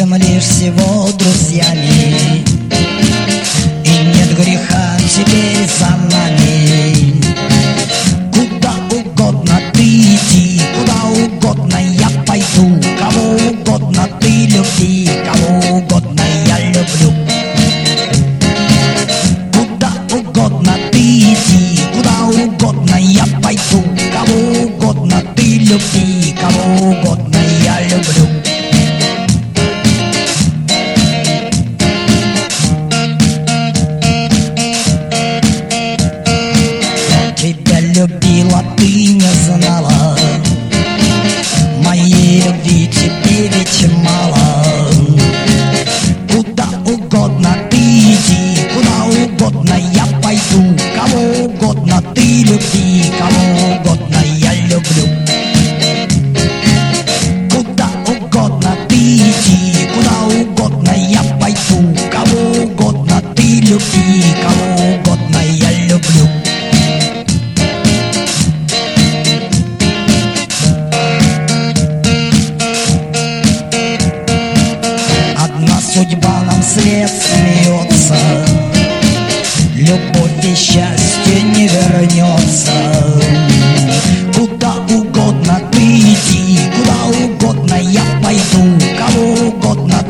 будем лишь всего друзьями, и нет греха теперь за нами. Куда угодно ты иди, куда угодно я пойду, кого угодно ты люби, кого угодно я люблю. Куда угодно ты иди, куда угодно я пойду, кого угодно ты люби, кого угодно я люблю. Тебя любила, ты не знала, моей любви тебе ведь мало. Куда угодно ты иди, куда угодно я пойду, кого угодно ты люби, кого угодно я люблю. Куда угодно ты иди, куда угодно я пойду, кого угодно ты люби, кого угодно я люблю. Одна судьба нам вслед смеется, любовь и счастье не вернется. Куда угодно ты иди, куда угодно я пойду, кого угодно